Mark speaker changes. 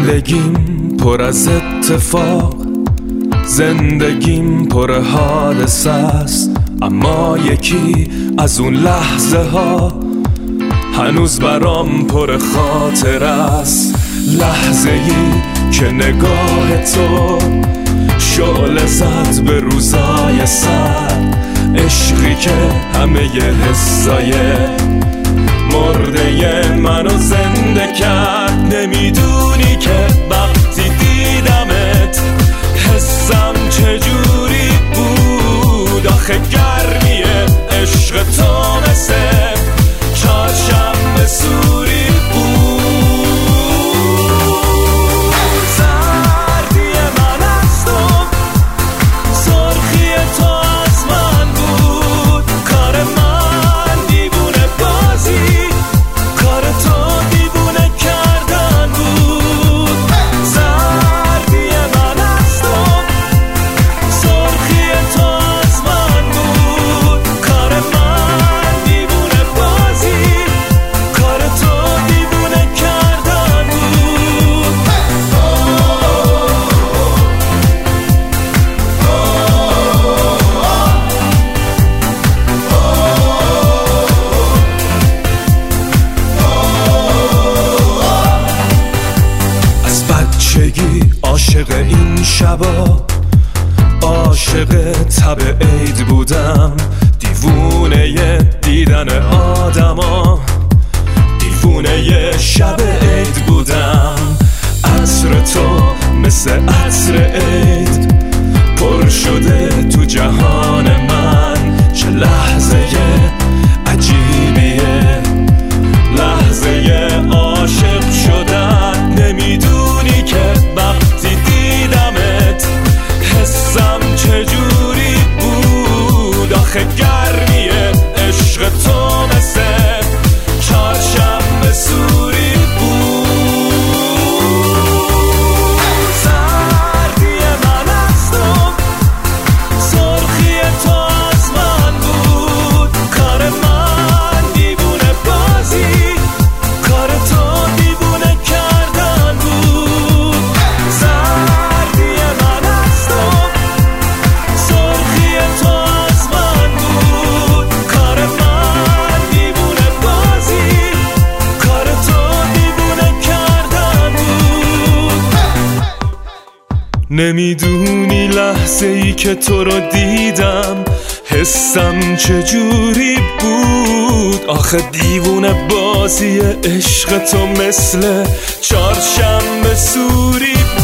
Speaker 1: زندگیم پر از اتفاق، زندگیم پر حادثه است، اما یکی از اون لحظه ها هنوز برام پر خاطر است. لحظه ای که نگاه تو شعله زد به روزای سر، عشقی که همه حسای مرده منو زنده کرد. نمیدونی که وقتی دیدمت حسم چجوری بود، آخه گرمی عشق تو مثل چهارشنبه سوری بود. سردی من از تو، سرخی تو از من بود، کار من دیوونه بازی، کار تو دیوونه کردن بود. سردی من از تو، سرخی تو از من بود، کار من دیوونه بازی، کار تو دیوونه کردن بود. از بچگی عاشق این شبا، عاشق تب عید بودم، دیوونه دیدن آدما، دیوونه شب عید بودم. عطر تو مثل عطر عید پر شده تو جهان من. چه لحظه عجیبیه، لحظه عاشق شدن. نمیدونی که وقتی دیدمت حسم چجوری بود، آخه گرمی عشق تو مثل چهارشنبه سوری بود. سردی من از تو، سرخی تو از من بود، کار من دیوونه بازی، کار تو دیوونه کردن بود. سردی من از تو، سرخی تو از من بود، کار من دیوونه بازی، کار تو دیوونه کردن بود. نمیدونی لحظه ای که تو رو دیدم حسم چجوری بود، آخه دیوونه بازی عشق تو مثل چهارشنبه سوری